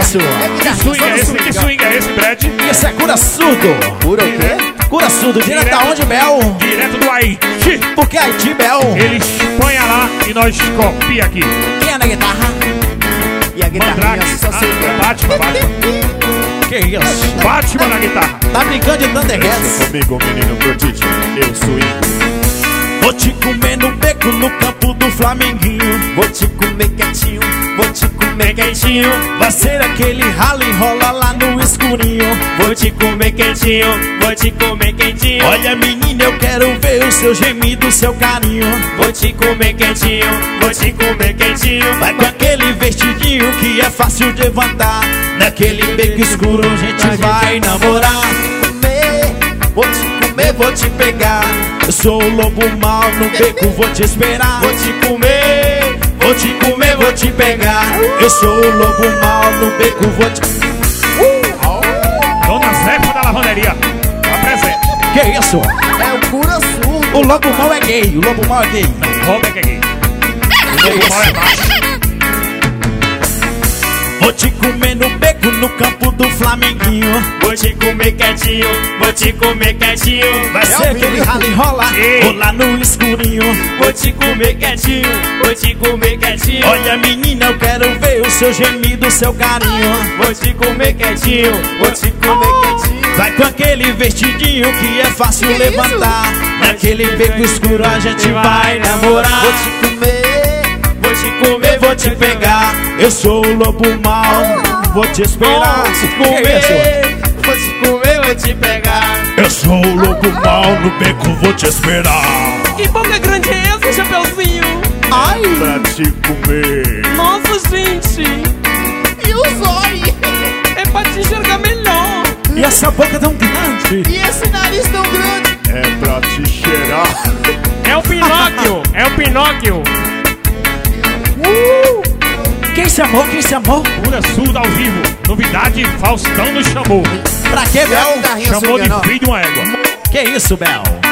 isso? Que swing é esse? Que swing é esse, Brad? Isso é cura surdo. Cura o quê? Cura surdo, direto da onde, Bel? Direto do Haiti. Por que Haiti, Bel? Ele espanha lá e nós copia aqui. Quem é na guitarra? E a guitarrinha Mandrake. só sei. Batman. Que isso? Batman na guitarra. Tá brincando de Thundercats? Comigo, menino prodígio, eu sou Vou te comer no beco no campo do Flamenguinho. Vou te comer quietinho, vou te comer quietinho. Vai ser aquele ralo e rola lá no escurinho. Vou te comer quietinho, vou te comer quentinho. Olha, menina, eu quero ver o seu gemido, o seu carinho. Vou te comer quietinho, vou te comer quentinho. Vai com aquele vestidinho que é fácil de levantar. Naquele beco escuro a gente vai namorar. Vou te pegar. Eu sou o lobo mau, no beco vou te esperar. Vou te comer, vou te comer, vou te pegar. Eu sou o lobo mau, no beco vou te... Dona Zefa da lavanderia. Apresenta. Que isso? é o cura surdo. O lobo mau é gay, o lobo mau é gay. Roda que é gay. O lobo mal é macho. Vou te comer no beco no campo do Flamenguinho. Vou te comer quietinho, vou te comer quietinho. Vai ser aquele ralo e rola, rolar no escurinho. Vou te comer quietinho, vou te comer quietinho. Olha, menina, eu quero ver o seu gemido, o seu carinho. Vou te comer quietinho, vou te comer quietinho. Vai com aquele vestidinho que é fácil levantar. Naquele beco escuro a gente vai namorar. Vou te comer, vou te comer, Vou te pegar. Eu sou o lobo mau, vou te esperar. Vou te Que isso? comer, vou te comer, vou te pegar. Eu sou o lobo mau, no beco vou te esperar. Que boca grande é essa, Chapeuzinho? Ai, Pra te comer. Nossa, gente! E o zóio? É pra te enxergar melhor! e essa boca tão grande. E esse nariz tão grande? É pra te cheirar. É o Pinóquio. É o Pinóquio. Quem chamou? Quem chamou? Cura surda ao vivo. Novidade, Faustão nos chamou. Pra quê, Bel? Chamou de filho de uma égua. Que isso, Bel?